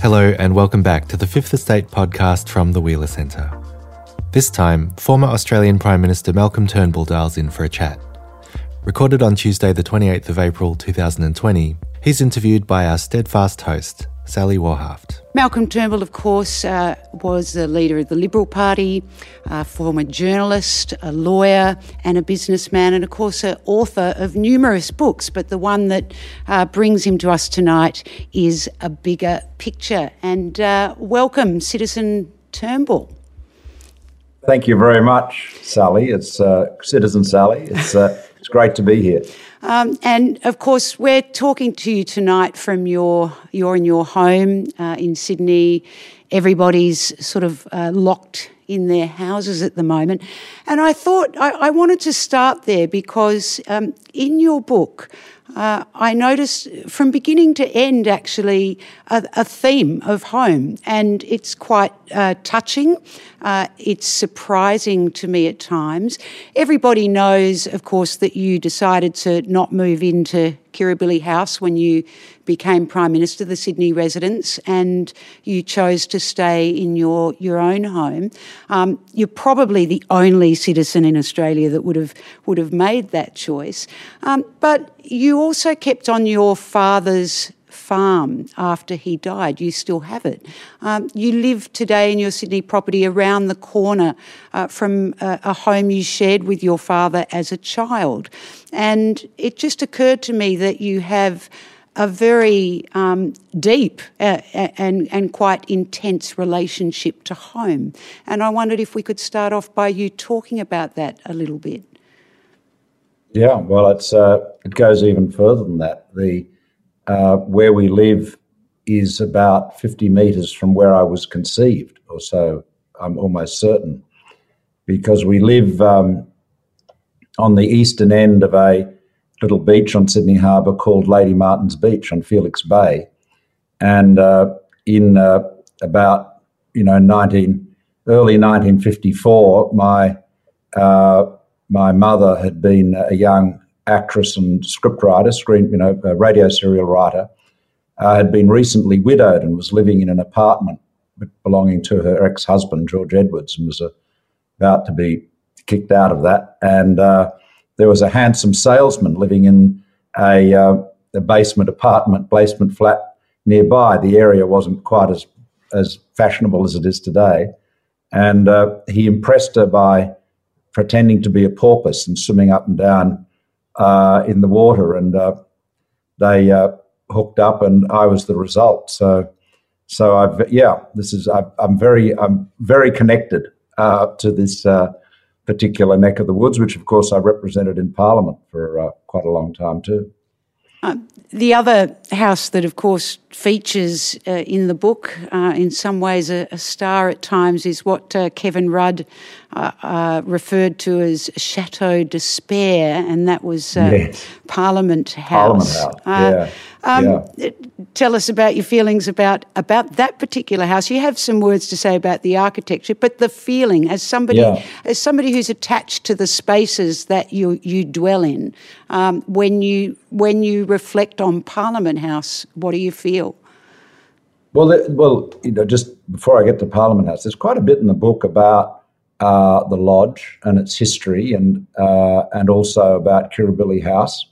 Hello and welcome back to the Fifth Estate podcast from the Wheeler Centre. This time, former Australian Prime Minister Malcolm Turnbull dials in for a chat. Recorded on Tuesday the 28th of April 2020, he's interviewed by our steadfast host, Sally Warhaft. Malcolm Turnbull, of course, was the leader of the Liberal Party, a former journalist, a lawyer and a businessman, and of course an author of numerous books. But the one that brings him to us tonight is A Bigger Picture. And welcome, Citizen Turnbull. Thank you very much, Sally. It's Citizen Sally. It's great to be here. And of course, we're talking to you tonight from you're in your home in Sydney. Everybody's sort of locked in their houses at the moment. And I thought I wanted to start there because in your book, I noticed from beginning to end actually a theme of home, and it's quite touching. It's surprising to me at times. Everybody knows, of course, that you decided to not move into Kirribilli House when you became Prime Minister, the Sydney residence, and you chose to stay in your own home. You're probably the only citizen in Australia that would have made that choice. But you also kept on your father's farm after he died. You still have it. You live today in your Sydney property around the corner from a home you shared with your father as a child. And it just occurred to me that you have a very deep and quite intense relationship to home. And I wondered if we could start off by you talking about that a little bit. Yeah, well, it goes even further than that. Where we live is about 50 metres from where I was conceived, or so I'm almost certain, because we live on the eastern end of a little beach on Sydney Harbour called Lady Martin's Beach on Felix Bay. And in about early 1954, my mother had been a young actress and scriptwriter, radio serial writer, had been recently widowed and was living in an apartment belonging to her ex-husband, George Edwards, and was about to be kicked out of that. And there was a handsome salesman living in a basement flat nearby. The area wasn't quite as fashionable as it is today. And he impressed her by pretending to be a porpoise and swimming up and down in the water, and they hooked up, and I was the result. So I'm very connected to this particular neck of the woods, which of course I represented in Parliament for quite a long time too. The other house that, of course, features in the book, in some ways a star at times, is what Kevin Rudd referred to as Chateau Despair, and that was yes. Parliament House. Tell us about your feelings about that particular house. You have some words to say about the architecture, but the feeling as somebody who's attached to the spaces that you dwell in, when you reflect on Parliament House, what do you feel? Well, just before I get to Parliament House, there's quite a bit in the book about the lodge and its history, and also about Kirribilli House.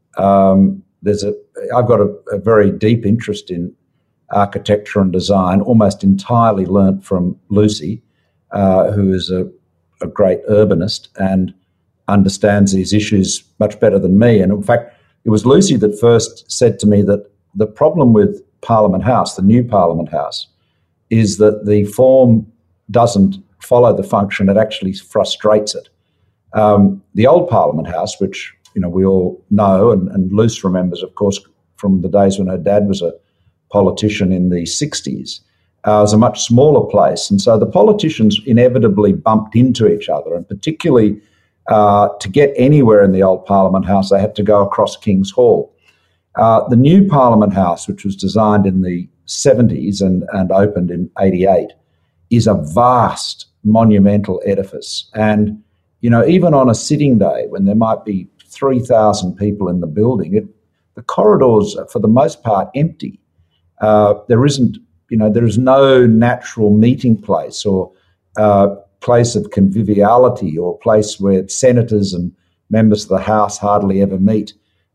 I've got a very deep interest in architecture and design, almost entirely learnt from Lucy, who is a great urbanist and understands these issues much better than me. And in fact, it was Lucy that first said to me that the problem with Parliament House, the new Parliament House, is that the form doesn't follow the function, it actually frustrates it. The old Parliament House, which we all know, and Luce remembers, of course, from the days when her dad was a politician in the 60s, was a much smaller place. And so the politicians inevitably bumped into each other, and particularly to get anywhere in the old Parliament House, they had to go across King's Hall. The new Parliament House, which was designed in the 70s and opened in 88, is a vast monumental edifice. And, even on a sitting day when there might be 3,000 people in the building, the corridors are for the most part empty. There isn't there is no natural meeting place or place of conviviality or place where senators and members of the House hardly ever meet.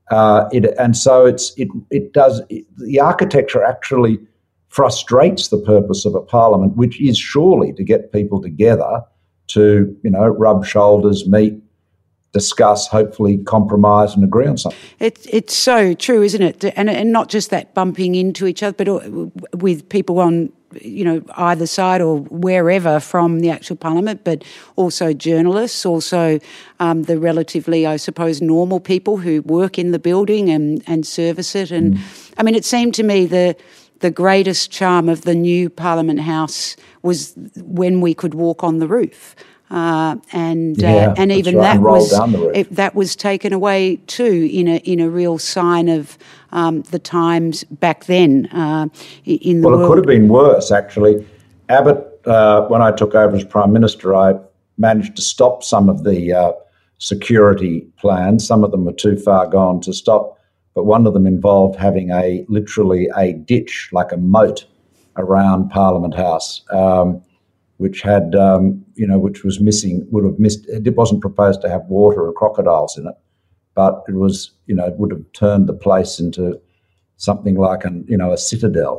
The architecture actually frustrates the purpose of a parliament, which is surely to get people together to, rub shoulders, meet, discuss, hopefully compromise and agree on something. It's so true, isn't it? And not just that bumping into each other, but with people on, either side or wherever from the actual parliament, but also journalists, also the relatively, I suppose, normal people who work in the building and service it. And I mean, it seemed to me the greatest charm of the new Parliament House was when we could walk on the roof. And even right. that was taken away too in a real sign of the times back then in the world. Well, it could have been worse, actually. Abbott, when I took over as Prime Minister, I managed to stop some of the security plans. Some of them were too far gone to stop, but one of them involved having literally a ditch, like a moat, around Parliament House. Which had, which was missing, would have missed, it wasn't proposed to have water and crocodiles in it, but it was, would have turned the place into something like a citadel.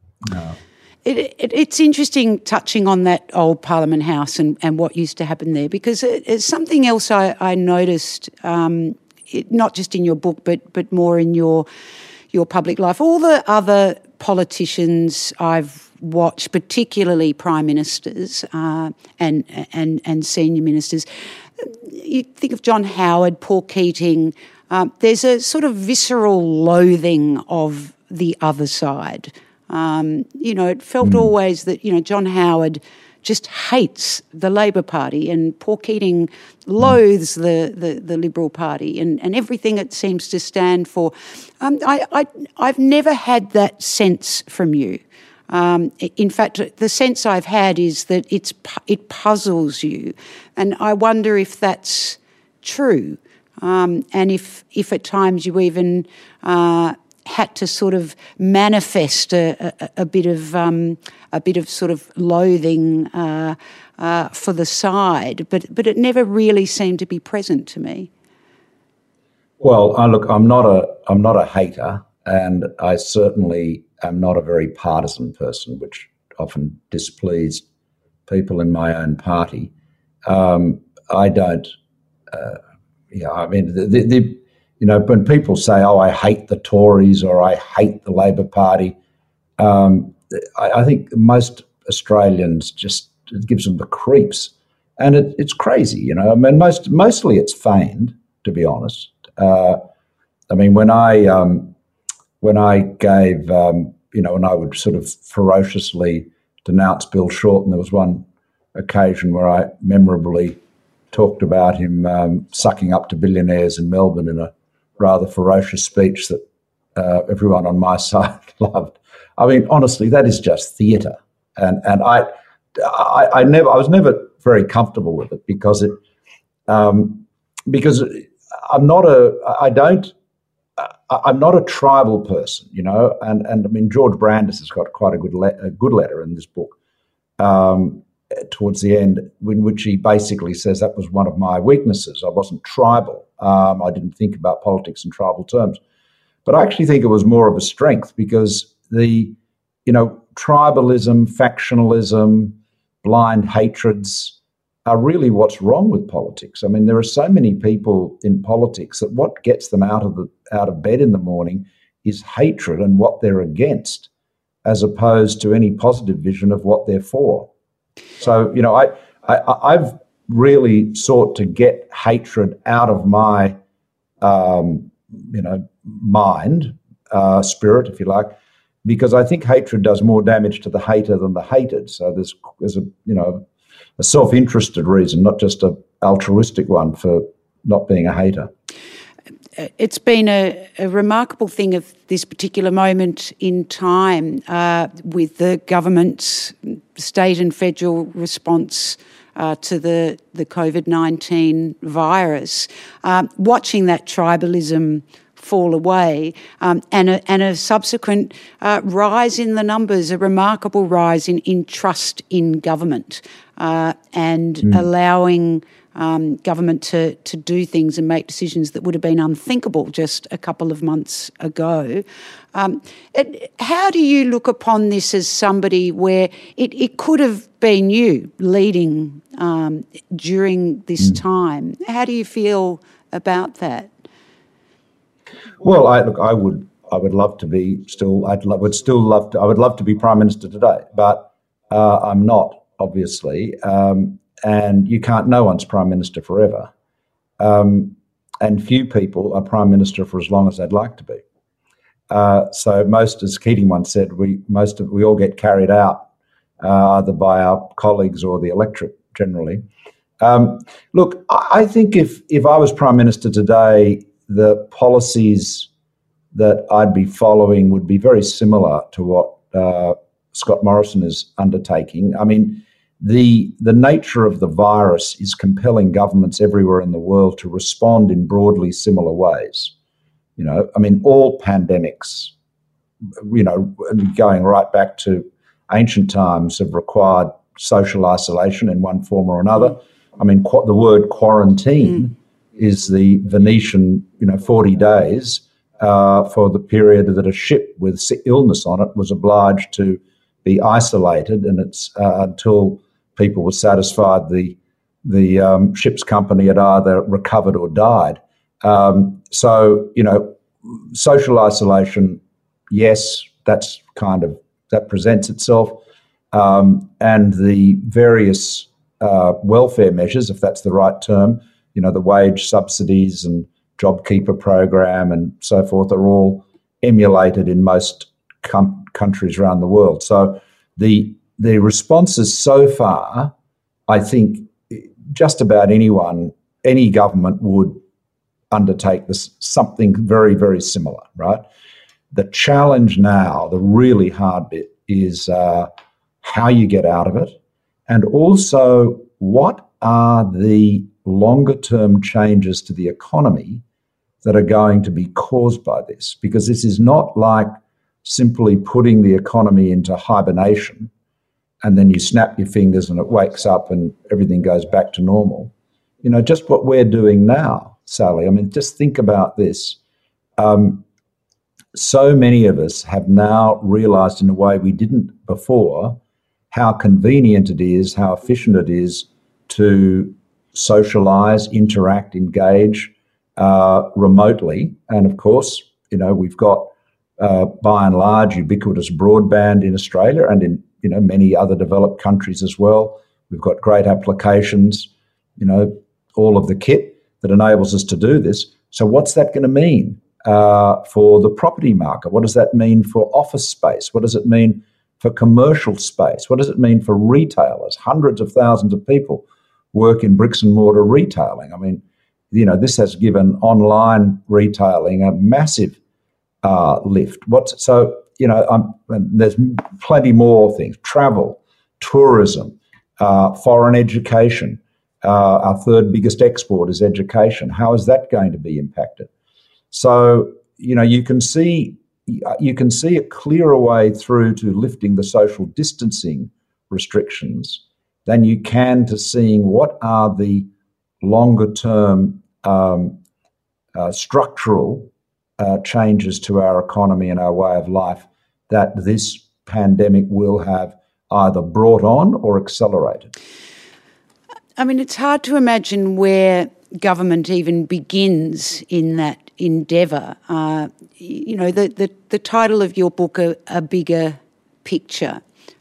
It's interesting touching on that old Parliament House and what used to happen there, because it's something else I noticed, not just in your book, but more in your public life. All the other politicians I've watched, particularly prime ministers and senior ministers, you think of John Howard, Paul Keating, there's a sort of visceral loathing of the other side. It felt always that, John Howard just hates the Labor Party and Paul Keating loathes the Liberal Party and everything it seems to stand for. I've never had that sense from you. In fact, the sense I've had is that it puzzles you, and I wonder if that's true, and if at times you even had to sort of manifest a bit of sort of loathing for the side, but it never really seemed to be present to me. Well, look, I'm not a hater, and I certainly am not a very partisan person, which often displeased people in my own party. I don't. When people say, "Oh, I hate the Tories" or "I hate the Labor Party," I think most Australians it gives them the creeps, and it's crazy. Mostly it's feigned, to be honest. When I gave, when I would sort of ferociously denounce Bill Shorten, there was one occasion where I memorably talked about him sucking up to billionaires in Melbourne in a rather ferocious speech that everyone on my side loved. I mean, honestly, that is just theatre, and I was never very comfortable with it because I'm not a tribal person, and I mean, George Brandis has got quite a good letter in this book towards the end, in which he basically says that was one of my weaknesses. I wasn't tribal. I didn't think about politics in tribal terms, but I actually think it was more of a strength because the, tribalism, factionalism, blind hatreds are really what's wrong with politics. I mean, there are so many people in politics that what gets them out of bed in the morning is hatred and what they're against, as opposed to any positive vision of what they're for. So, I've really sought to get hatred out of my, mind, spirit, if you like, because I think hatred does more damage to the hater than the hated. So there's a self-interested reason, not just an altruistic one for not being a hater. It's been a remarkable thing of this particular moment in time with the government's state and federal response to the COVID-19 virus. Watching that tribalism fall away, and a subsequent rise in the numbers, a remarkable rise in trust in government, and allowing government to do things and make decisions that would have been unthinkable just a couple of months ago. How do you look upon this as somebody where it could have been you leading during this time? How do you feel about that? Well, I would love to be still. I would love to be Prime Minister today, but I'm not, obviously. And you can't. No one's Prime Minister forever, and few people are Prime Minister for as long as they'd like to be. So most, as Keating once said, we all get carried out either by our colleagues or the electorate generally. Look, I think if I was Prime Minister today, the policies that I'd be following would be very similar to what Scott Morrison is undertaking. I mean, the nature of the virus is compelling governments everywhere in the world to respond in broadly similar ways. You know, I mean, all pandemics, you know, going right back to ancient times, have required social isolation in one form or another. I mean, the word quarantine is the Venetian, 40 days for the period that a ship with illness on it was obliged to be isolated, and it's until people were satisfied the ship's company had either recovered or died. So, social isolation, yes, that presents itself. And the various welfare measures, if that's the right term, the wage subsidies and JobKeeper program and so forth, are all emulated in most countries around the world. So the responses so far, I think just about any government would undertake something very, very similar, right? The challenge now, the really hard bit, is how you get out of it, and also what are the longer-term changes to the economy that are going to be caused by this, because this is not like simply putting the economy into hibernation and then you snap your fingers and it wakes up and everything goes back to normal. Just what we're doing now, Sally. I mean, just think about this. So many of us have now realised in a way we didn't before how convenient it is, how efficient it is to socialise, interact, engage remotely. And of course, we've got by and large ubiquitous broadband in Australia and in many other developed countries as well. We've got great applications, all of the kit that enables us to do this. So what's that going to mean for the property market? What does that mean for office space? What does it mean for commercial space? What does it mean for retailers? Hundreds of thousands of people work in bricks and mortar retailing. I mean, this has given online retailing a massive lift. There's plenty more things: travel, tourism, foreign education. Our third biggest export is education. How is that going to be impacted? So, you can see a clearer way through to lifting the social distancing restrictions than you can to seeing what are the longer term structural changes to our economy and our way of life that this pandemic will have either brought on or accelerated. I mean, it's hard to imagine where government even begins in that endeavour. The title of your book, A Bigger Picture.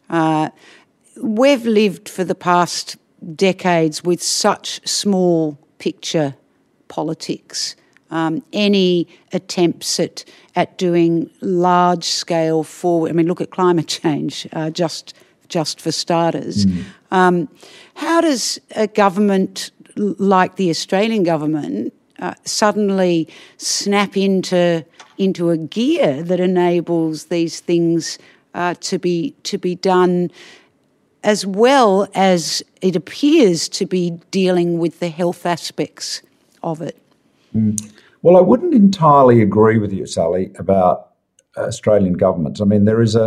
We've lived for the past decades with such small picture politics. Any attempts at doing large scale forward, I mean, look at climate change, just for starters. How does a government like the Australian government suddenly snap into a gear that enables these things to be done, as well as it appears to be dealing with the health aspects of it? Well, I wouldn't entirely agree with you, Sally, about Australian governments. I mean,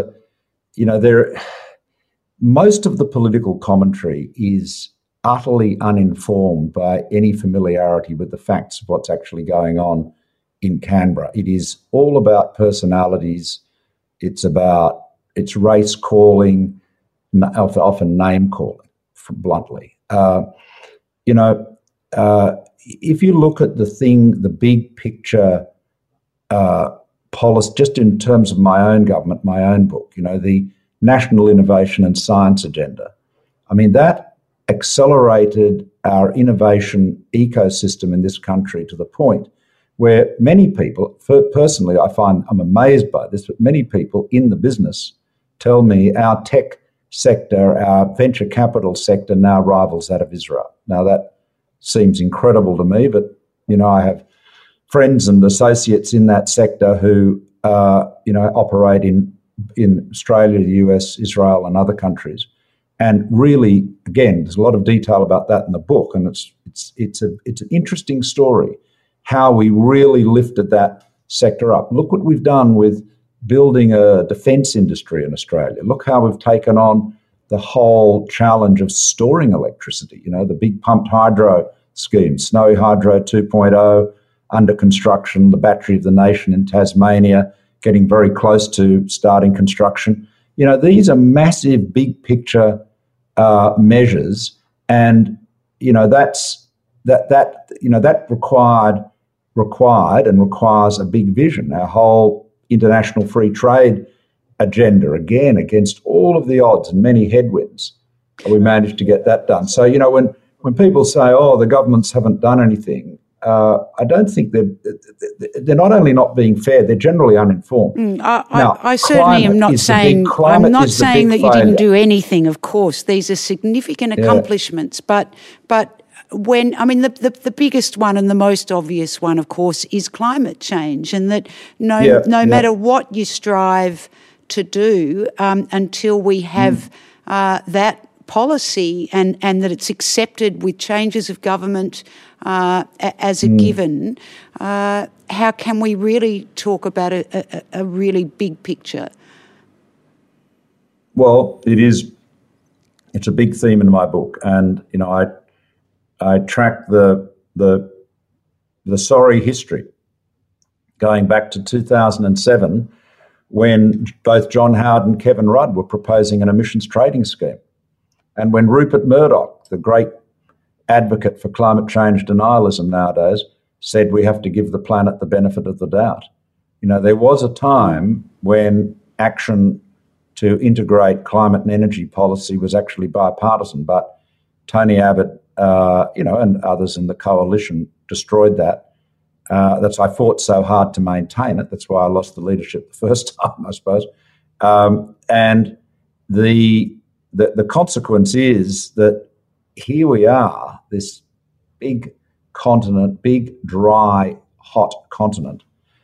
most of the political commentary is utterly uninformed by any familiarity with the facts of what's actually going on in Canberra. It is all about personalities. It's race calling, often name calling, bluntly. If you look at the big picture policy, just in terms of my own government, my own book, the National Innovation and Science Agenda, I mean, that accelerated our innovation ecosystem in this country to the point where many people, personally, I'm amazed by this, but many people in the business tell me our tech sector, our venture capital sector now rivals that of Israel. Now, that seems incredible to me, but, I have friends and associates in that sector who, operate in Australia, the US, Israel, and other countries. And really, again, there's a lot of detail about that in the book, and it's an interesting story how we really lifted that sector up. Look what we've done with building a defence industry in Australia. Look how we've taken on the whole challenge of storing electricity. The big pumped hydro scheme, Snowy Hydro 2.0, under construction, the Battery of the Nation in Tasmania, getting very close to starting construction. These are massive, big picture measures, and that required and requires a big vision. Our whole international free trade agenda, again, against all of the odds and many headwinds, we managed to get that done. So, when people say, "Oh, the governments haven't done anything," I don't think they're not only not being fair; they're generally uninformed. I certainly am not saying that you didn't do anything. Of course, these are significant accomplishments, but the biggest one and the most obvious one, of course, is climate change, and that no matter what you strive to do, until we have that policy and that it's accepted with changes of government as a given, how can we really talk about a really big picture? Well, it's a big theme in my book, and I track the sorry history going back to 2007, when both John Howard and Kevin Rudd were proposing an emissions trading scheme. And when Rupert Murdoch, the great advocate for climate change denialism nowadays, said we have to give the planet the benefit of the doubt. There was a time when action to integrate climate and energy policy was actually bipartisan, but Tony Abbott, and others in the coalition destroyed that. I fought so hard to maintain it. That's why I lost the leadership the first time, I suppose. And the consequence is that here we are, this big continent, big, dry, hot continent,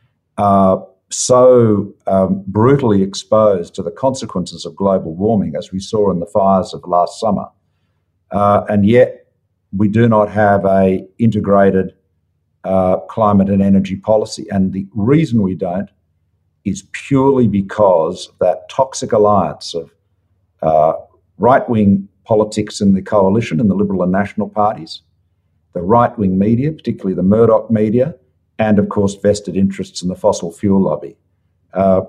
so brutally exposed to the consequences of global warming, as we saw in the fires of last summer. And yet we do not have a integrated climate and energy policy. And the reason we don't is purely because of that toxic alliance of right-wing politics in the coalition and the Liberal and National parties, the right-wing media, particularly the Murdoch media, and, of course, vested interests in the fossil fuel lobby. And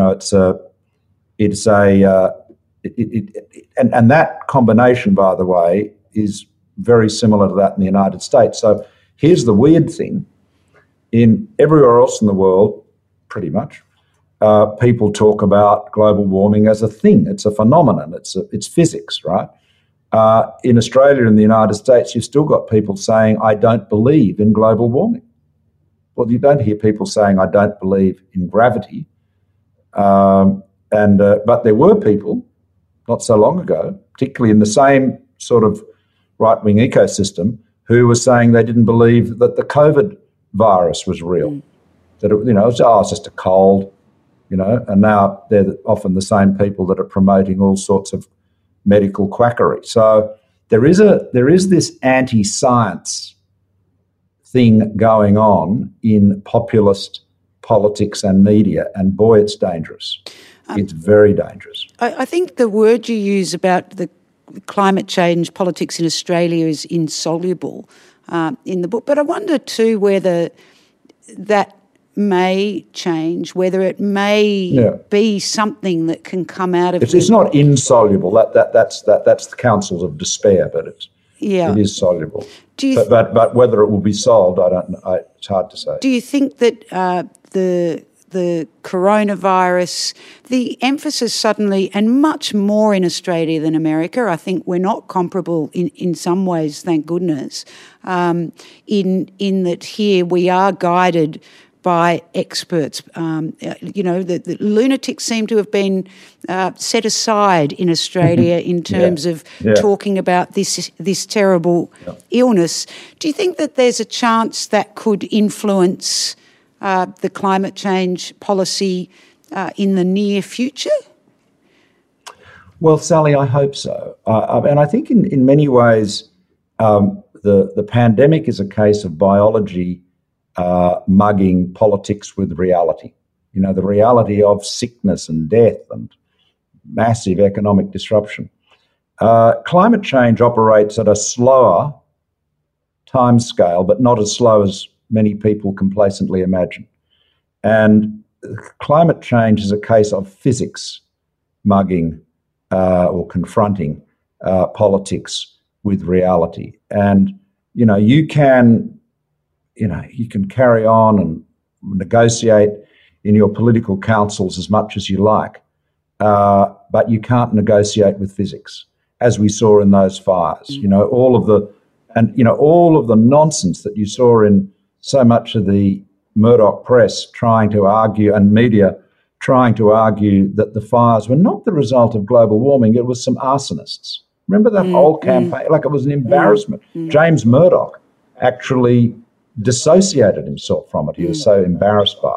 that combination, by the way, is very similar to that in the United States. So here's the weird thing. In everywhere else in the world, pretty much, people talk about global warming as a thing. It's a phenomenon. It's physics, right? In Australia and the United States, you've still got people saying, I don't believe in global warming. Well, you don't hear people saying, I don't believe in gravity. But there were people not so long ago, particularly in the same sort of right-wing ecosystem, who were saying they didn't believe that the COVID virus was real, that it's just a cold, and now they're often the same people that are promoting all sorts of medical quackery. So there is this anti-science thing going on in populist politics and media, and boy, it's dangerous. It's very dangerous. I think the word you use about the climate change politics in Australia is insoluble in the book, but I wonder too whether that may change, whether it may be something that can come out of it. It's not insoluble. That's the counsels of despair, but it is soluble. But whether it will be solved, I don't know. It's hard to say. Do you think that the coronavirus, the emphasis suddenly, and much more in Australia than America, I think we're not comparable in some ways, thank goodness, in that here we are guided by experts. The lunatics seem to have been set aside in Australia in terms of talking about this terrible illness. Do you think that there's a chance that could influence the climate change policy in the near future? Well, Sally, I hope so. And I think in many ways the pandemic is a case of biology mugging politics with reality. The reality of sickness and death and massive economic disruption. Climate change operates at a slower timescale, but not as slow as many people complacently imagine. And climate change is a case of physics mugging or confronting politics with reality. And, you can carry on and negotiate in your political councils as much as you like, but you can't negotiate with physics, as we saw in those fires. All of the nonsense that you saw in so much of the Murdoch press trying to argue, and media trying to argue, that the fires were not the result of global warming, it was some arsonists. Remember that whole campaign? Like, it was an embarrassment. James Murdoch actually dissociated himself from it. He was so embarrassed by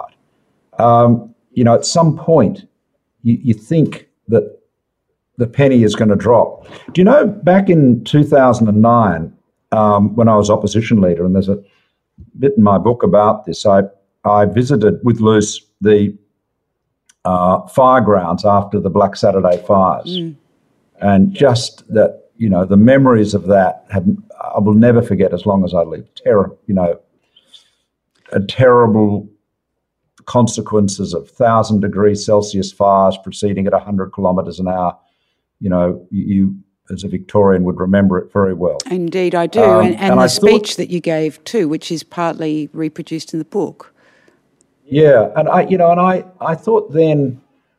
it. At some point, you think that the penny is going to drop. Do you know, back in 2009, when I was opposition leader, and there's a bit in my book about this, I visited with Luce the firegrounds after the Black Saturday fires. And just that, the memories of that I will never forget as long as I live. Terrible consequences of 1,000 degrees Celsius fires proceeding at 100 kilometres an hour. You as a Victorian would remember it very well. Indeed, I do. And the speech that you gave too, which is partly reproduced in the book. Yeah, and I thought then,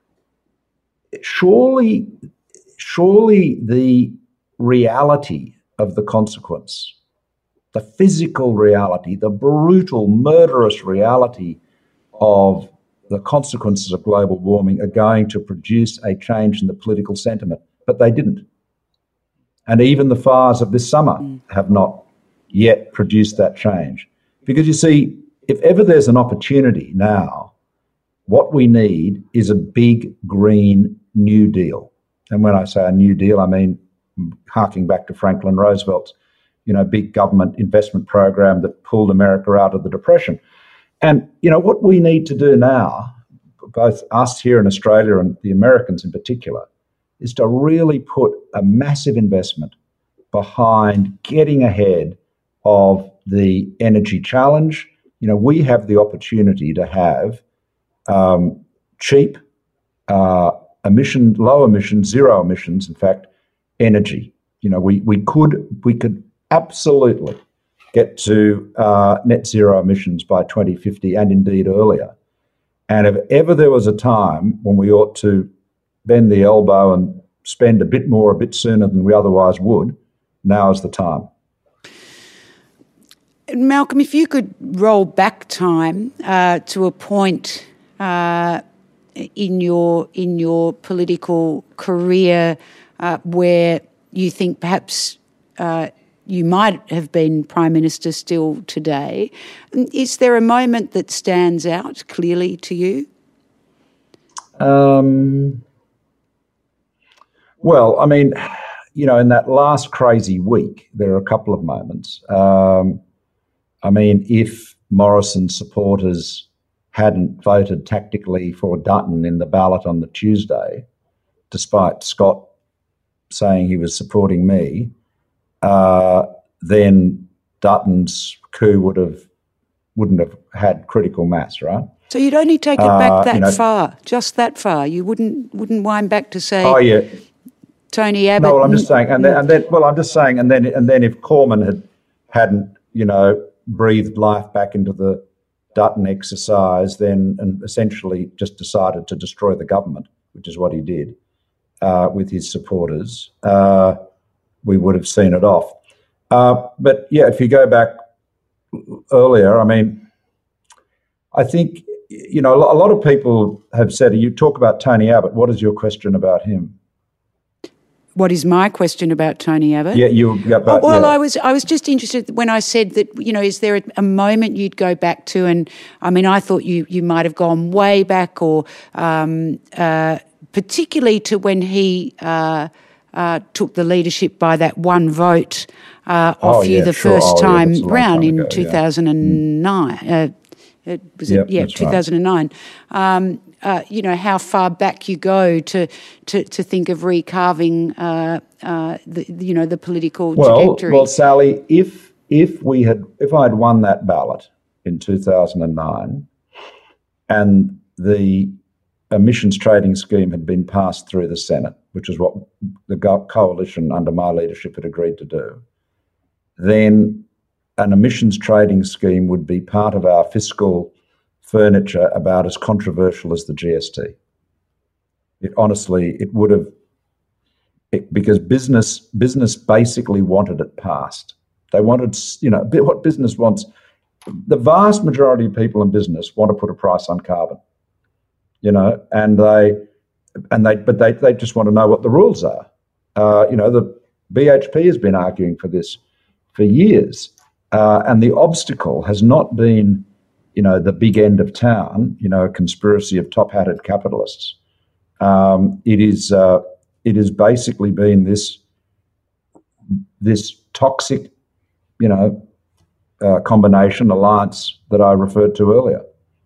surely the reality of the consequence, the physical reality, the brutal, murderous reality of the consequences of global warming are going to produce a change in the political sentiment, but they didn't. And even the fires of this summer have not yet produced that change. Because you see, if ever there's an opportunity now, what we need is a big green New Deal. And when I say a New Deal, I mean harking back to Franklin Roosevelt's, big government investment program that pulled America out of the Depression. And, what we need to do now, both us here in Australia and the Americans in particular, is to really put a massive investment behind getting ahead of the energy challenge. We have the opportunity to have cheap, low emissions, zero emissions, in fact, energy. We could absolutely get to net zero emissions by 2050 and indeed earlier. And if ever there was a time when we ought to bend the elbow and spend a bit more, a bit sooner than we otherwise would, now is the time. Malcolm, if you could roll back time to a point in your political career where you think perhaps you might have been Prime Minister still today, is there a moment that stands out clearly to you? Well, I mean, in that last crazy week, there are a couple of moments. I mean, if Morrison supporters hadn't voted tactically for Dutton in the ballot on the Tuesday, despite Scott saying he was supporting me, then Dutton's coup wouldn't have had critical mass, right? So you'd only take it back that far, just that far. You wouldn't wind back to say, oh yeah, Tony Abbott. No, well, I'm just saying, and then if Cormann hadn't breathed life back into the Dutton exercise, then and essentially just decided to destroy the government, which is what he did with his supporters, we would have seen it off. But yeah, if you go back earlier, I mean, I think, a lot of people have said, you talk about Tony Abbott, what is your question about him? What is my question about Tony Abbott? Yeah, I was just interested when I said that, is there a moment you'd go back to? And I mean, I thought you might have gone way back, or particularly to when he took the leadership by that one vote off you the first time round in 2009. Was it? Yeah, 2009. Right. How far back you go to think of recarving the political trajectory. Well, Sally, if I had won that ballot in 2009, and the emissions trading scheme had been passed through the Senate, which is what the coalition under my leadership had agreed to do, then an emissions trading scheme would be part of our fiscal furniture about as controversial as the GST. It would have, because business basically wanted it passed. They wanted, what business wants. The vast majority of people in business want to put a price on carbon, and they just want to know what the rules are. The BHP has been arguing for this for years. And the obstacle has not been, the big end of town, a conspiracy of top-hatted capitalists. It has basically been this toxic, combination alliance that I referred to earlier.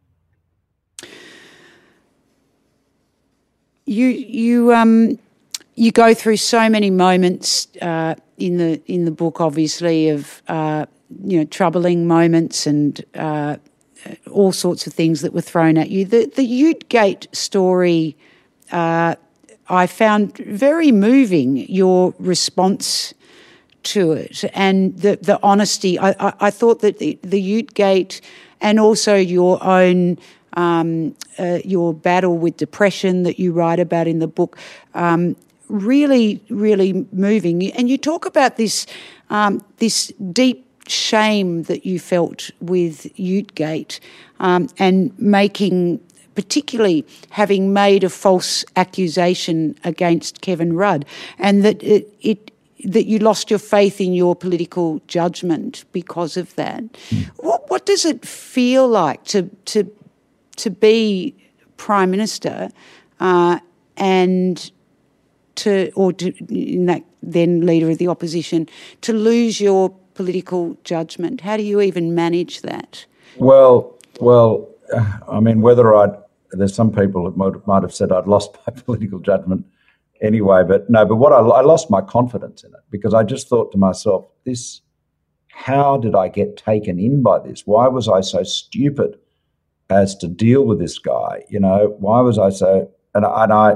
You go through so many moments in the book, obviously, of troubling moments and all sorts of things that were thrown at you. The Utegate story, I found very moving, your response to it and the honesty. I thought that the Utegate and also your own your battle with depression that you write about in the book, really, really moving. And you talk about this deep shame that you felt with Utegate and particularly having made a false accusation against Kevin Rudd, and that that you lost your faith in your political judgment because of that. What does it feel like to be Prime Minister and then Leader of the Opposition, to lose your political judgment? How do you even manage that? Well, I mean, there's some people that might have said I'd lost my political judgment anyway, but what I lost my confidence in it, because I just thought to myself, how did I get taken in by this? Why was I so stupid as to deal with this guy? Why was I so, I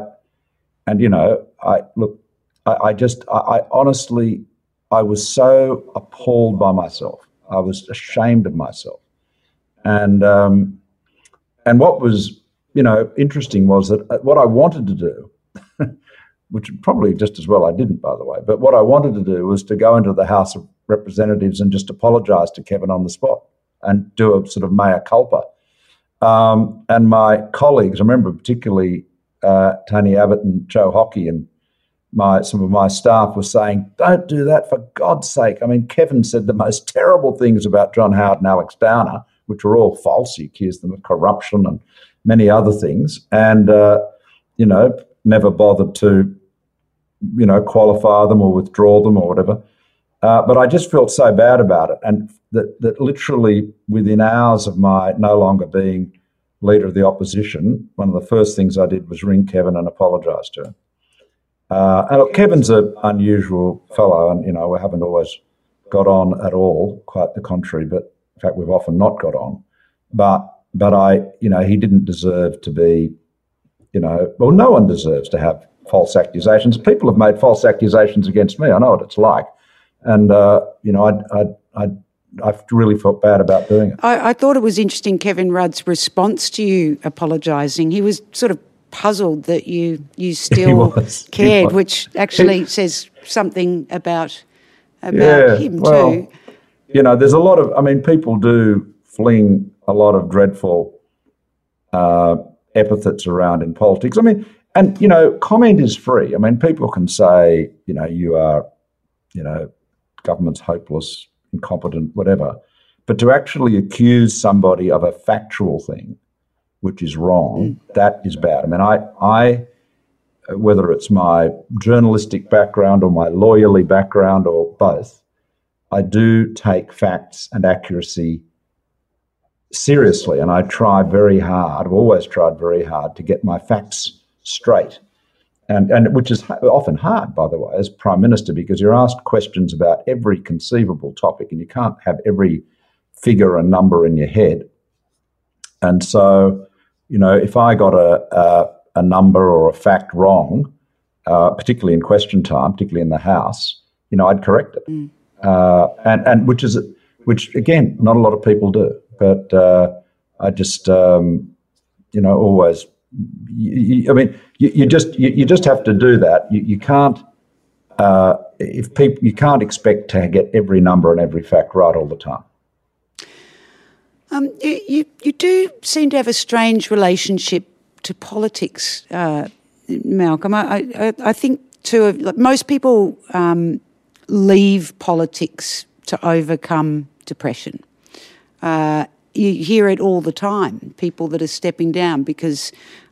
honestly, I was so appalled by myself. I was ashamed of myself. And what was, interesting was that what I wanted to do, which probably just as well I didn't, by the way, but what I wanted to do was to go into the House of Representatives and just apologise to Kevin on the spot and do a sort of mea culpa. And my colleagues, I remember particularly Tony Abbott and Joe Hockey and some of my staff were saying, don't do that, for God's sake. I mean, Kevin said the most terrible things about John Howard and Alex Downer, which were all false. He accused them of corruption and many other things, and, never bothered to, qualify them or withdraw them or whatever. But I just felt so bad about it, and that literally within hours of my no longer being leader of the opposition, one of the first things I did was ring Kevin and apologise to him. And look, Kevin's an unusual fellow, and we haven't always got on at all. Quite the contrary, but in fact, we've often not got on. But he didn't deserve to be, well, no one deserves to have false accusations. People have made false accusations against me. I know what it's like, and I really felt bad about doing it. I thought it was interesting, Kevin Rudd's response to you apologising. He was sort of puzzled that you still cared, which actually says something about him too. There's a lot of, people do fling a lot of dreadful epithets around in politics. And comment is free. People can say, you are, government's hopeless, incompetent, whatever. But to actually accuse somebody of a factual thing, which is wrong, that is bad. I whether it's my journalistic background or my lawyerly background or both, I do take facts and accuracy seriously, and I try very hard. I've always tried very hard to get my facts straight, and which is often hard, by the way, as Prime Minister, because you're asked questions about every conceivable topic, and you can't have every figure and number in your head. And so, if I got a number or a fact wrong, particularly in question time, particularly in the House, I'd correct it, and which again, not a lot of people do. But I just, always. You just have to do that. You can't. You can't expect to get every number and every fact right all the time. You do seem to have a strange relationship to politics, Malcolm. I think too. Most people leave politics to overcome depression. You hear it all the time, people that are stepping down because,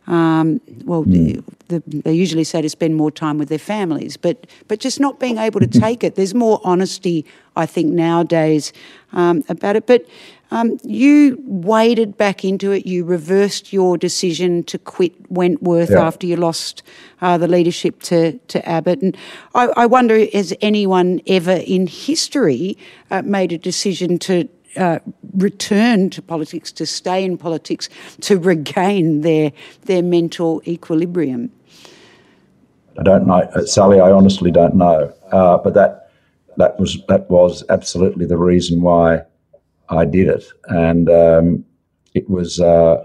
they usually say to spend more time with their families, but just not being able to take it. There's more honesty, I think, nowadays about it. But you waded back into it. You reversed your decision to quit Wentworth after you lost the leadership to Abbott. And I wonder, has anyone ever in history made a decision to return to politics, to stay in politics, to regain their mental equilibrium? I don't know, Sally. I honestly don't know. But that was absolutely the reason why I did it, and it was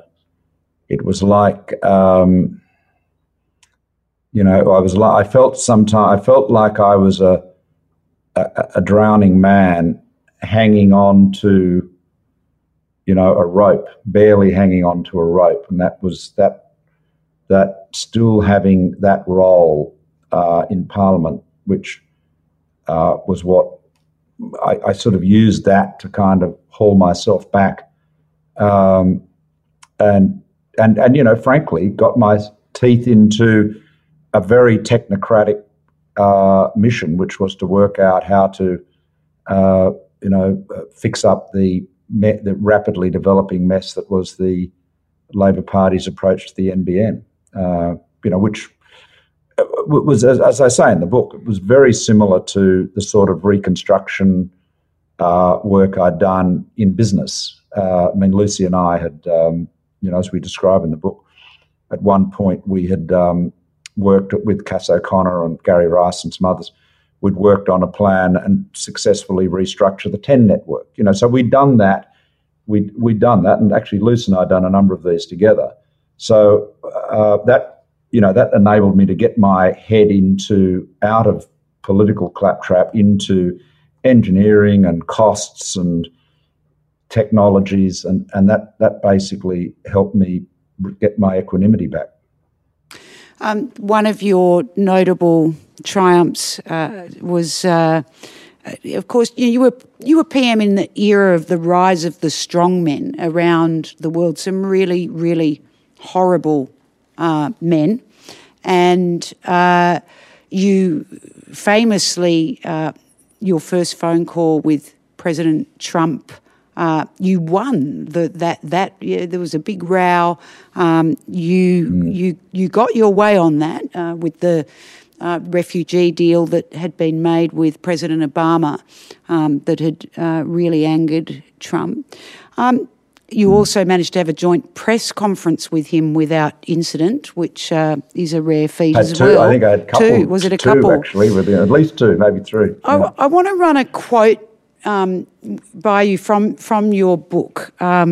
like I felt like I was a drowning man hanging on to, a rope, barely hanging on to a rope. And that was that still having that role in Parliament, which was what I sort of used that to kind of haul myself back. And frankly, got my teeth into a very technocratic mission, which was to work out how to fix up the rapidly developing mess that was the Labor Party's approach to the NBN, which was, as I say in the book, it was very similar to the sort of reconstruction work I'd done in business. Lucy and I had, as we describe in the book, at one point we had worked with Cass O'Connor and Gary Rice and some others. We'd worked on a plan and successfully restructured the 10 network. So we'd done that. We'd done that, and actually Lucy and I had done a number of these together. So that enabled me to get my head out of political claptrap into engineering and costs and technologies, and that basically helped me get my equanimity back. One of your notable triumphs was, of course, you were PM in the era of the rise of the strongmen around the world. Some really, really horrible men, and you famously your first phone call with President Trump. You won there was a big row. You got your way on that with the refugee deal that had been made with President Obama that had really angered Trump. You also managed to have a joint press conference with him without incident, which is a rare feat as well. I think I had a couple. Two. Was it a couple? Actually, at least two, maybe three. I want to run a quote by you from your book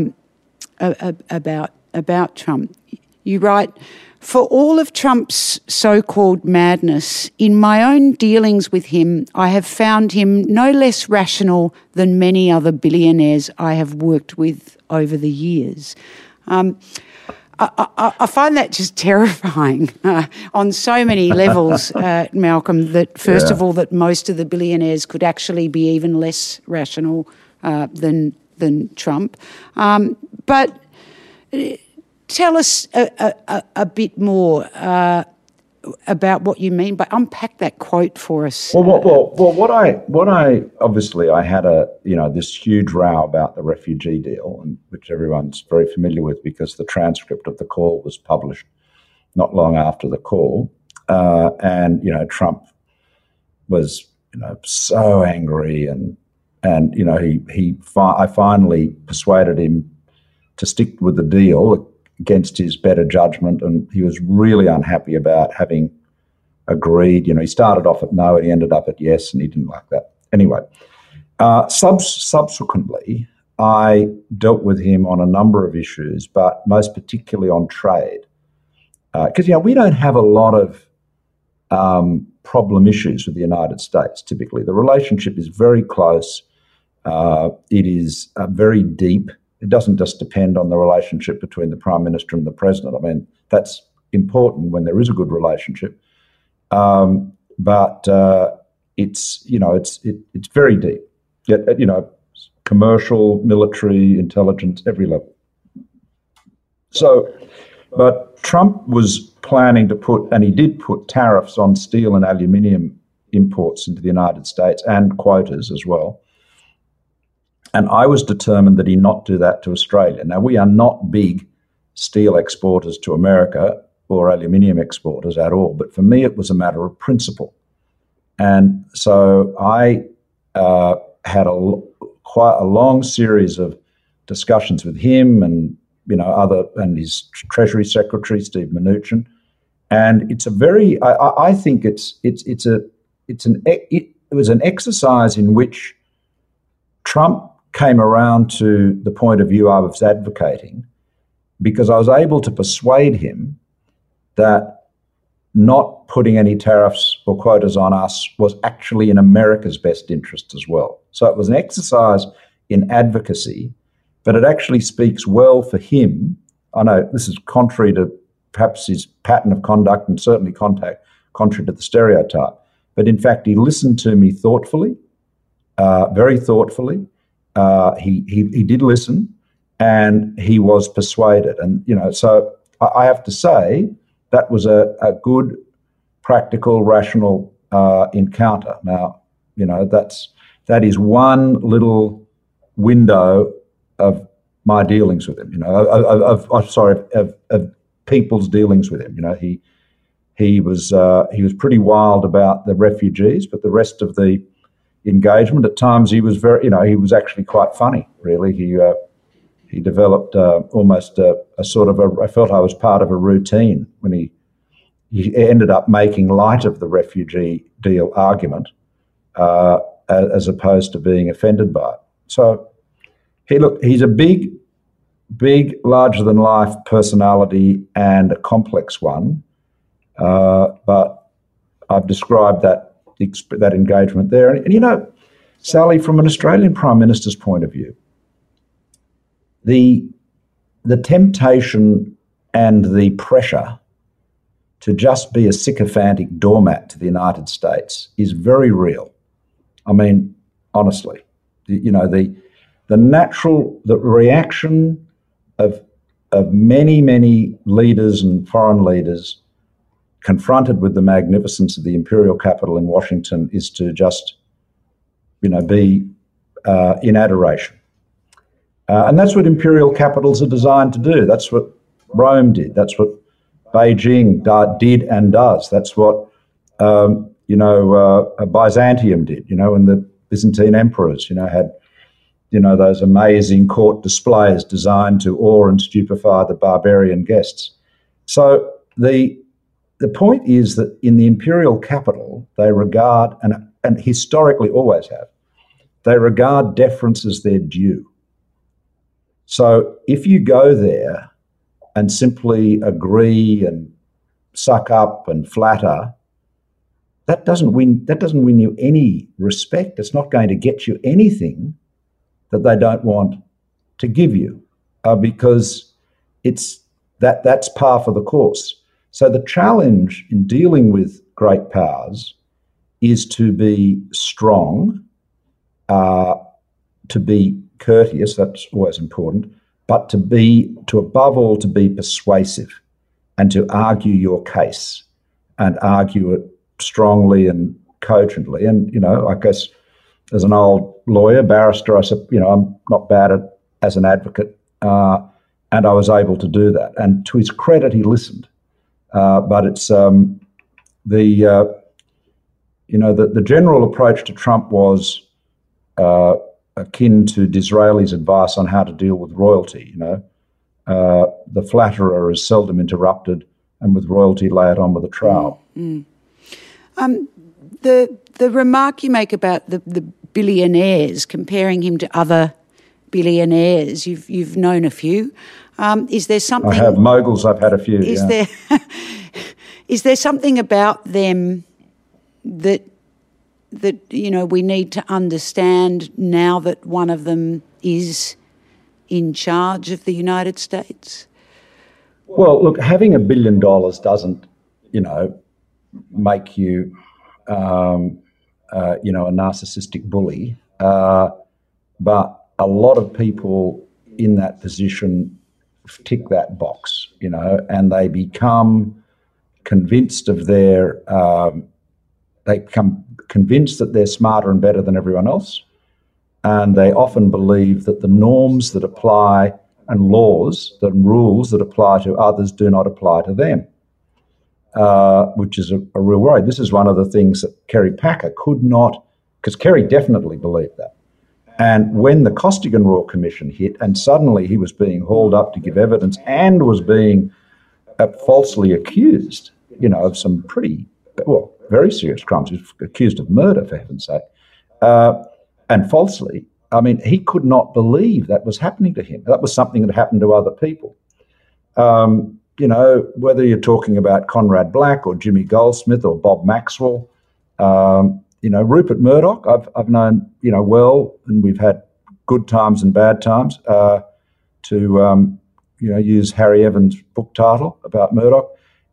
about Trump. You write, "For all of Trump's so-called madness, in my own dealings with him, I have found him no less rational than many other billionaires I have worked with over the years." I find that just terrifying on so many levels, Malcolm, that first of all, that most of the billionaires could actually be even less rational than Trump. But tell us a bit more about what you mean, but unpack that quote for us. Well, what I obviously I had this huge row about the refugee deal, and which everyone's very familiar with because the transcript of the call was published not long after the call, and Trump was so angry, and I finally persuaded him to stick with the deal against his better judgment, and he was really unhappy about having agreed. He started off at no and he ended up at yes, and he didn't like that. Anyway, subsequently, I dealt with him on a number of issues, but most particularly on trade, because we don't have a lot of problem issues with the United States. Typically, the relationship is very close. It is very deep. It doesn't just depend on the relationship between the Prime Minister and the President. I mean, that's important when there is a good relationship. But it's very deep. Yet, commercial, military, intelligence, every level. So, but Trump was planning to put, and he did put, tariffs on steel and aluminium imports into the United States and quotas as well. And I was determined that he not do that to Australia. Now, we are not big steel exporters to America or aluminium exporters at all, but for me it was a matter of principle. And so I had quite a long series of discussions with him and and his Treasury Secretary Steve Mnuchin, and it's a very I think it was an exercise in which Trump came around to the point of view I was advocating, because I was able to persuade him that not putting any tariffs or quotas on us was actually in America's best interest as well. So it was an exercise in advocacy, but it actually speaks well for him. I know this is contrary to perhaps his pattern of conduct and certainly contrary to the stereotype, but in fact he listened to me thoughtfully, very thoughtfully. He did listen, and he was persuaded. And, so I have to say that was a good, practical, rational encounter. Now, that is one little window of my dealings with him, of people's dealings with him. He was pretty wild about the refugees, but the rest of the engagement, at times he was he was actually quite funny, really. He developed almost a sort of I felt I was part of a routine when he ended up making light of the refugee deal argument as opposed to being offended by it. So he's a big, larger-than-life personality and a complex one, but I've described that engagement there. And Sally, from an Australian Prime Minister's point of view, the temptation and the pressure to just be a sycophantic doormat to the United States is very real. I mean, honestly, the reaction of many leaders and foreign leaders confronted with the magnificence of the imperial capital in Washington is to just be in adoration. And that's what imperial capitals are designed to do. That's what Rome did. That's what Beijing did and does. That's what, Byzantium did, and the Byzantine emperors, had, those amazing court displays designed to awe and stupefy the barbarian guests. So the point is that in the imperial capital, they regard, and historically always have, they regard deference as their due. So if you go there and simply agree and suck up and flatter, that doesn't win you any respect. It's not going to get you anything that they don't want to give you, because that's par for the course. So the challenge in dealing with great powers is to be strong, to be courteous, that's always important, but to above all, to be persuasive and to argue your case and argue it strongly and cogently. And, I guess as an old lawyer, barrister, I said, I'm not bad as an advocate, and I was able to do that. And to his credit, he listened. But it's the general approach to Trump was akin to Disraeli's advice on how to deal with royalty. The flatterer is seldom interrupted, and with royalty, lay it on with a trowel. The remark you make about the billionaires, comparing him to other billionaires, you've known a few. Is there something? I have moguls. I've had a few. Is there something about them that we need to understand now that one of them is in charge of the United States? Well, look, having $1 billion doesn't, make you, a narcissistic bully. But a lot of people in that position tick that box, and they become convinced of they become convinced that they're smarter and better than everyone else. And they often believe that the norms that apply and laws and rules that apply to others do not apply to them, which is a real worry. This is one of the things that Kerry Packer could not, because Kerry definitely believed that. And when the Costigan Royal Commission hit, and suddenly he was being hauled up to give evidence and was being falsely accused, of some very serious crimes. He was accused of murder, for heaven's sake, and falsely. I mean, he could not believe that was happening to him. That was something that happened to other people. Whether you're talking about Conrad Black or Jimmy Goldsmith or Bob Maxwell, Rupert Murdoch, I've known, well, and we've had good times and bad times, to use Harry Evans' book title about Murdoch.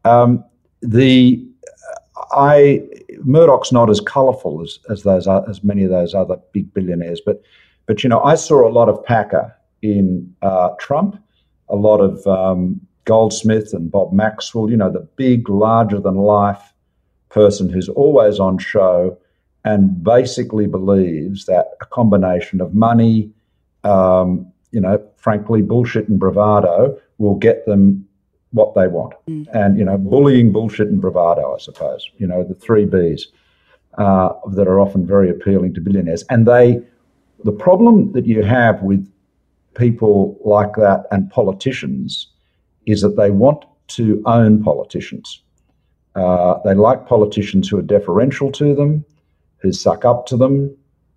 Murdoch's not as colourful as many of those other big billionaires, but I saw a lot of Packer in Trump, a lot of Goldsmith and Bob Maxwell, the big, larger-than-life person who's always on show and basically believes that a combination of money, frankly, bullshit and bravado will get them what they want. And, bullying, bullshit and bravado, I suppose, the three Bs that are often very appealing to billionaires. And the problem that you have with people like that and politicians is that they want to own politicians. They like politicians who are deferential to them, who suck up to them.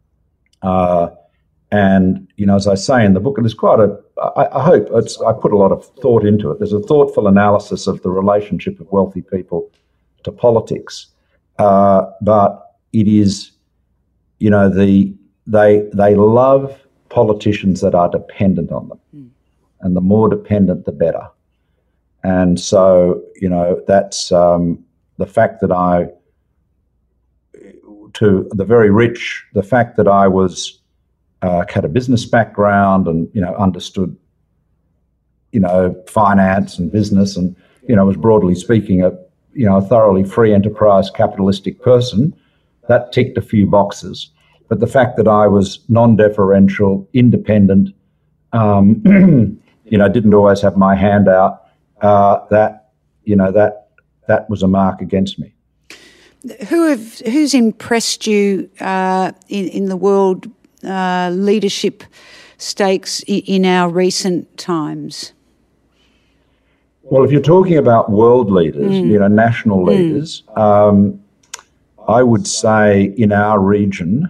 And, as I say in the book, there's quite I put a lot of thought into it. There's a thoughtful analysis of the relationship of wealthy people to politics. But it is, they love politicians that are dependent on them. And the more dependent, the better. And so, that's the fact that to the very rich, the fact that I was had a business background and understood finance and business and was broadly speaking a thoroughly free enterprise capitalistic person, that ticked a few boxes. but the fact that I was non-deferential, independent, didn't always have my hand out, that was a mark against me. Who's impressed you in the world leadership stakes in our recent times? Well, if you're talking about world leaders, national leaders, I would say in our region,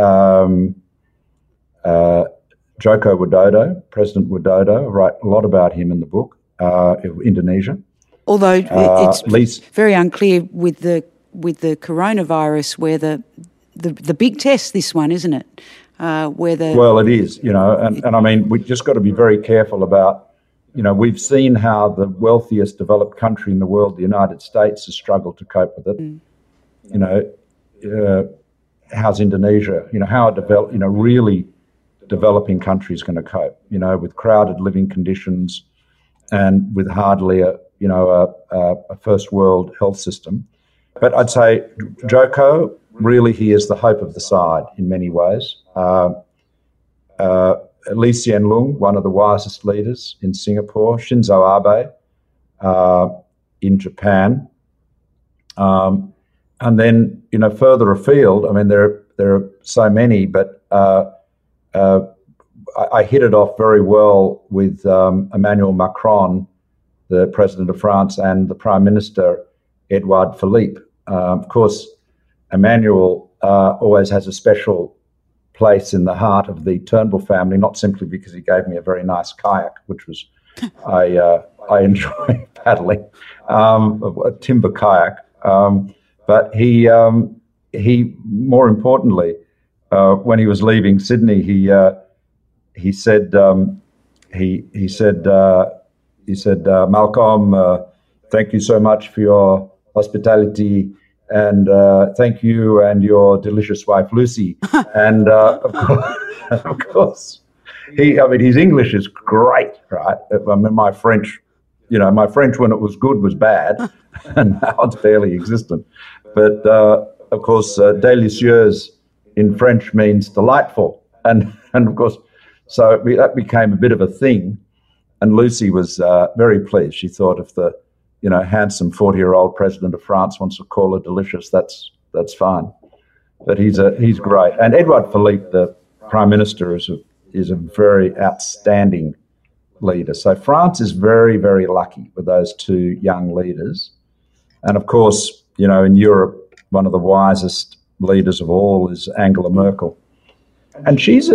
Joko Widodo, President Widodo, I write a lot about him in the book, Indonesia. Although it's very unclear with the coronavirus where the big test, this one, isn't it? Well, it is, and I mean, we just got to be very careful about, we've seen how the wealthiest developed country in the world, the United States, has struggled to cope with it. How's Indonesia? How are really developing countries going to cope? With crowded living conditions and with hardly a first world health system. But I'd say Joko, really, he is the hope of the side in many ways. Lee Hsien Loong, one of the wisest leaders in Singapore, Shinzo Abe in Japan. And then, further afield, I mean, there are so many, but I hit it off very well with Emmanuel Macron, the President of France, and the Prime Minister, Edouard Philippe. Of course, Emmanuel always has a special place in the heart of the Turnbull family, not simply because he gave me a very nice kayak, which was I enjoy paddling, a timber kayak. But he more importantly, when he was leaving Sydney, he said, Malcolm, thank you so much for your hospitality, and thank you and your delicious wife Lucy. And of course, his English is great, right? I mean, my French when it was good was bad, and now it's barely existent. But of course, délicieuse in French means delightful, and of course, so that became a bit of a thing. And Lucy was very pleased. She thought if the handsome 40-year-old president of France wants to call her delicious, that's fine. But he's great. And Edouard Philippe, the prime minister, is a very outstanding leader. So France is very, very lucky with those two young leaders. And of course, in Europe, one of the wisest leaders of all is Angela Merkel. And she's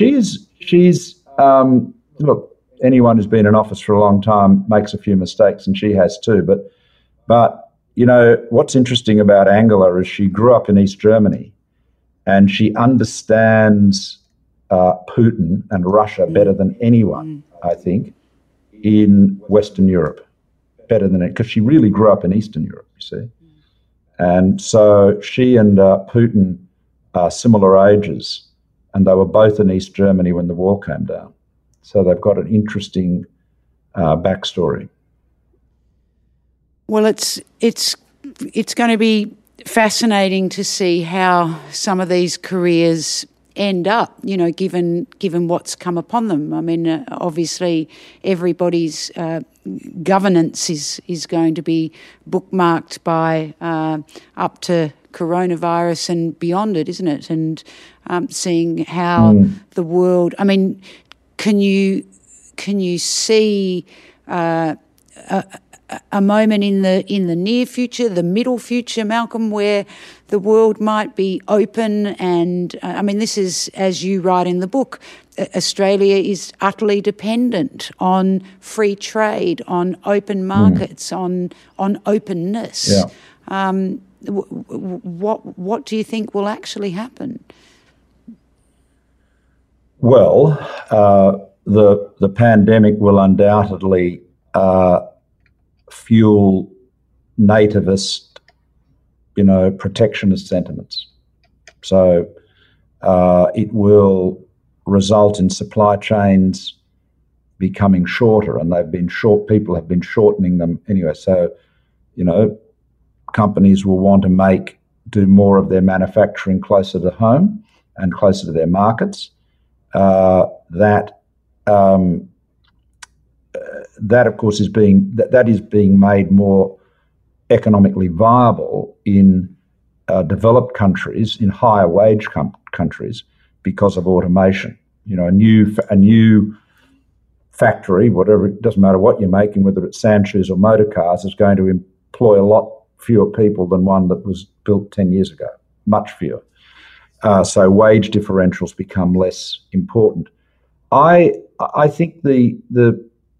look, anyone who's been in office for a long time makes a few mistakes, and she has too. But what's interesting about Angela is she grew up in East Germany, and she understands Putin and Russia better than anyone, I think, in Western Europe, better than it, because she really grew up in Eastern Europe, you see. And so she and Putin are similar ages, and they were both in East Germany when the wall came down. So they've got an interesting backstory. Well, it's going to be fascinating to see how some of these careers end up, given what's come upon them. I mean, obviously, everybody's governance is going to be bookmarked by up to coronavirus and beyond it, isn't it? And seeing how the world. I mean, can you see a moment in the near future, the middle future, Malcolm, where the world might be open? And I mean, this is, as you write in the book, Australia is utterly dependent on free trade, on open markets, on openness. Yeah. What do you think will actually happen? Well, the pandemic will undoubtedly fuel nativist, protectionist sentiments. So it will result in supply chains becoming shorter, and they've been short. People have been shortening them anyway. So, companies will want to do more of their manufacturing closer to home, and closer to their markets. That of course is being made more economically viable in developed countries, in higher wage countries, because of automation. A new factory, whatever, it doesn't matter what you're making, whether it's sand shoes or motor cars, is going to employ a lot fewer people than one that was built 10 years ago, much fewer. So wage differentials become less important. I think there's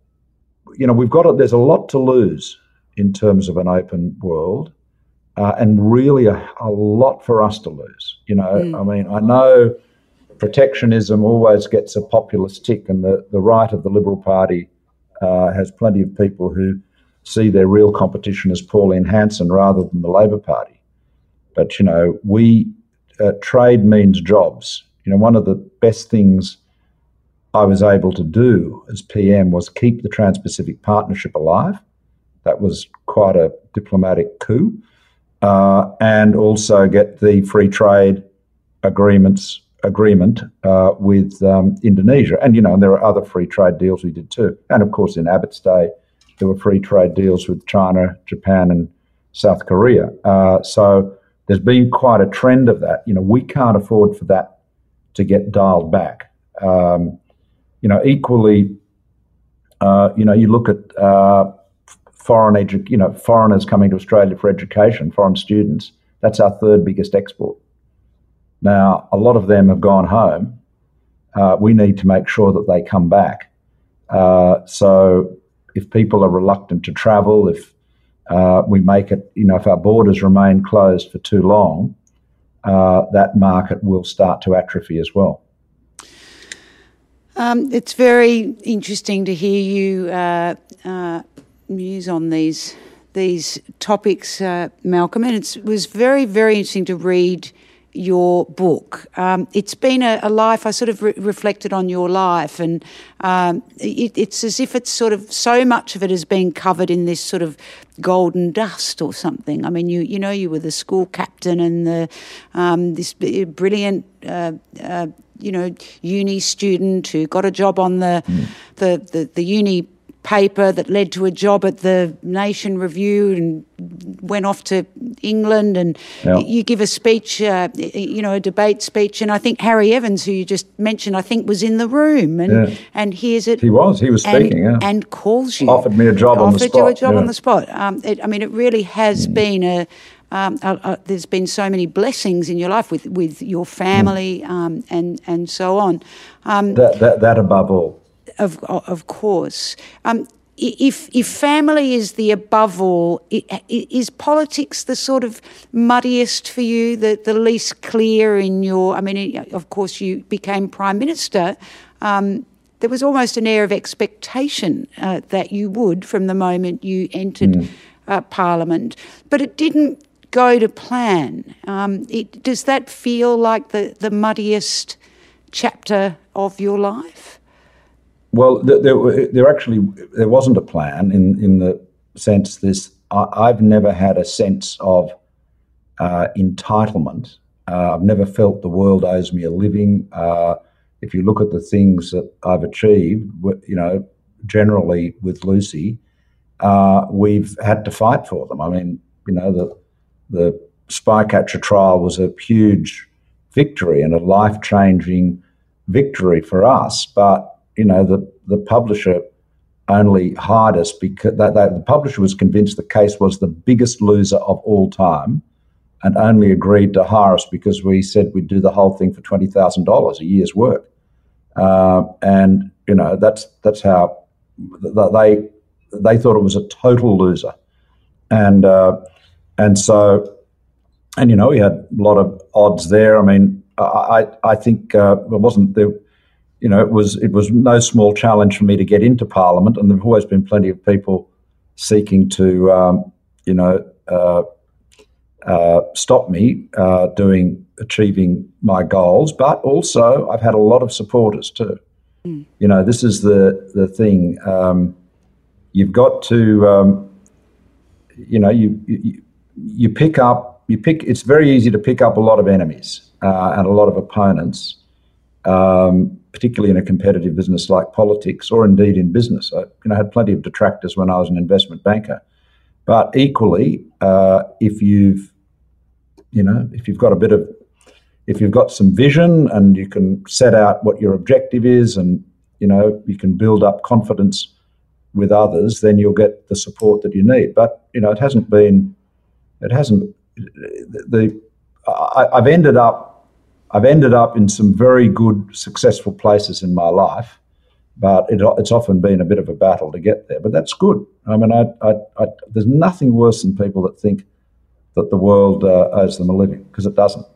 a lot to lose in terms of an open world, and really a lot for us to lose. I mean, I know protectionism always gets a populist tick, and the right of the Liberal Party has plenty of people who see their real competition as Pauline Hanson rather than the Labor Party. But, trade means jobs. One of the best things I was able to do as PM was keep the Trans-Pacific Partnership alive. That was quite a diplomatic coup. And also get the free trade agreement with Indonesia. And, and there are other free trade deals we did too. And, of course, in Abbott's day, there were free trade deals with China, Japan and South Korea. So there's been quite a trend of that. We can't afford for that to get dialed back. Equally, you look at foreigners coming to Australia for education, foreign students. That's our third biggest export. Now, a lot of them have gone home. We need to make sure that they come back. So if people are reluctant to travel, if we make it, if our borders remain closed for too long, that market will start to atrophy as well. It's very interesting to hear you muse on these topics, Malcolm, and it was very, very interesting to read your book. It's been a life. I sort of reflected on your life, and it's as if it's sort of so much of it has been covered in this sort of golden dust or something. I mean, you were the school captain and this brilliant uni student who got a job on the uni paper that led to a job at the Nation Review and went off to England, and you give a speech, a debate speech, and I think Harry Evans, who you just mentioned, I think was in the room and hears it. He was speaking, and calls you. Offered me a job on the spot. Offered you a job on the spot. It really has been there's been so many blessings in your life with your family and so on. That above all. Of course. If family is the above all, is politics the sort of muddiest for you, the least clear in your... I mean, of course, you became Prime Minister. There was almost an air of expectation that you would from the moment you entered Parliament, but it didn't go to plan. Does that feel like the muddiest chapter of your life? Well, there wasn't a plan in the sense I've never had a sense of entitlement. I've never felt the world owes me a living. If you look at the things that I've achieved, generally with Lucy, we've had to fight for them. I mean, the Spycatcher trial was a huge victory and a life-changing victory for us, but the publisher only hired us because the publisher was convinced the case was the biggest loser of all time, and only agreed to hire us because we said we'd do the whole thing for $20,000 a year's work. And that's how they thought it was a total loser, and we had a lot of odds there. I mean, I think it wasn't there. It was no small challenge for me to get into Parliament, and there've always been plenty of people seeking to, stop me achieving my goals. But also, I've had a lot of supporters too. This is the thing. You've got to, you pick up it's very easy to pick up a lot of enemies and a lot of opponents, particularly in a competitive business like politics, or indeed in business. I had plenty of detractors when I was an investment banker, but equally, if you've got some vision and you can set out what your objective is, and you can build up confidence with others, then you'll get the support that you need. But I've ended up in some very good, successful places in my life, but it's often been a bit of a battle to get there. But that's good. I mean, there's nothing worse than people that think that the world owes them a living, because it doesn't.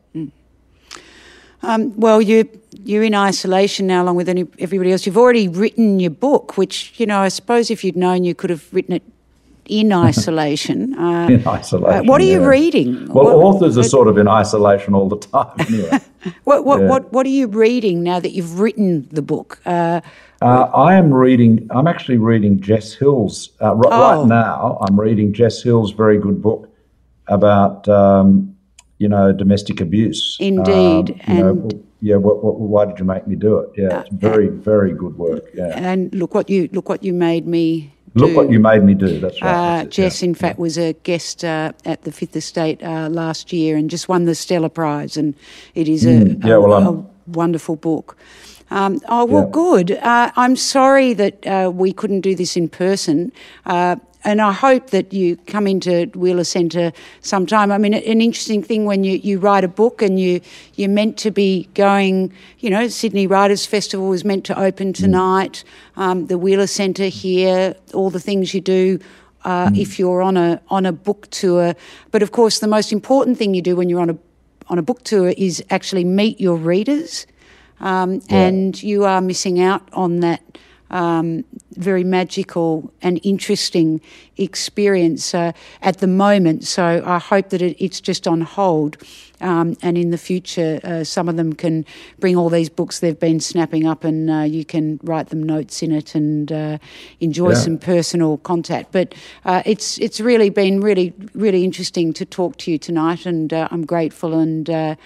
Well, you're in isolation now, along with everybody else. You've already written your book, which, I suppose if you'd known, you could have written it in isolation. In isolation. What are you reading? Well, authors are sort of in isolation all the time, anyway. What are you reading now that you've written the book? I'm actually reading Jess Hill's. Right now, I'm reading Jess Hill's very good book about domestic abuse. Indeed. Why did you make me do it? Yeah, it's very, very good work. Yeah. And look what you made me do. Look what you made me do. That's right. Jess, in fact, was a guest at the Fifth Estate last year and just won the Stella Prize, and it is a wonderful book. Good. I'm sorry that we couldn't do this in person. And I hope that you come into Wheeler Centre sometime. I mean, an interesting thing when you write a book and you're meant to be going, Sydney Writers Festival is meant to open tonight, the Wheeler Centre here, all the things you do if you're on a book tour. But, of course, the most important thing you do when you're on a book tour is actually meet your readers, and you are missing out on that very magical and interesting experience at the moment. So I hope that it's just on hold, and in the future some of them can bring all these books they've been snapping up, and you can write them notes in it and enjoy some personal contact. But it's really been really, really interesting to talk to you tonight, and I'm grateful, and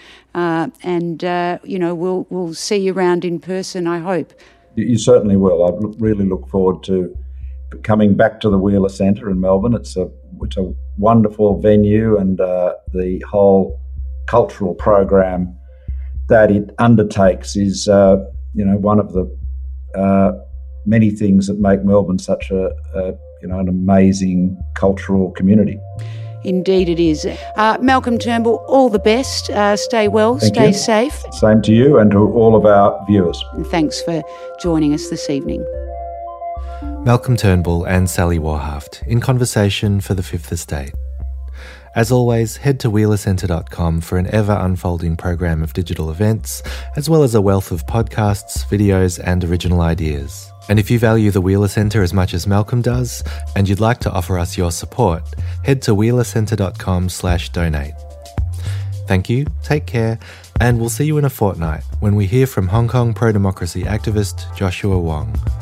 we'll see you around in person, I hope. You certainly will. I really look forward to coming back to the Wheeler Centre in Melbourne. It's a wonderful venue, and the whole cultural program that it undertakes is, one of the many things that make Melbourne such an amazing cultural community. Indeed it is. Malcolm Turnbull, all the best. Stay well, stay safe. Same to you and to all of our viewers. And thanks for joining us this evening. Malcolm Turnbull and Sally Warhaft in conversation for the Fifth Estate. As always, head to wheelercentre.com for an ever-unfolding program of digital events, as well as a wealth of podcasts, videos and original ideas. And if you value the Wheeler Centre as much as Malcolm does, and you'd like to offer us your support, head to wheelercentre.com/donate. Thank you, take care, and we'll see you in a fortnight when we hear from Hong Kong pro-democracy activist Joshua Wong.